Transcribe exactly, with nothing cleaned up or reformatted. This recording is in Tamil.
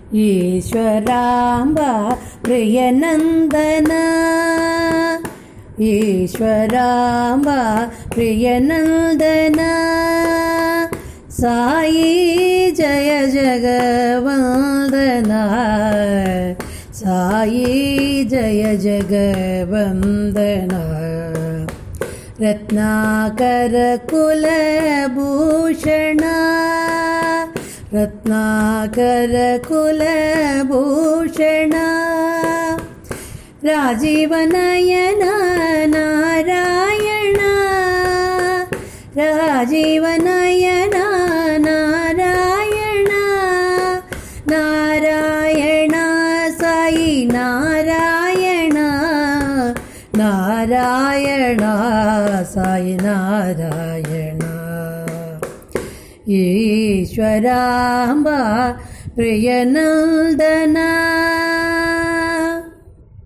ஈஸ்வராம்பா பிரியநந்தனா ஈஸ்வராம்பா பிரியநந்தனா சாயி ஜய ஜகவந்தனா சாயி ஜய ஜகவந்தனா ரத்னாகர குலபூஷணா ரத்னாகர குலபூஷணா ராஜீவநயன நாராயண ராஜீவநயன நாராயண நாராயண சாயி நாராயண நாராயண சாயி நாராயண ஈஸ்வராம்பா பிரியநந்தனா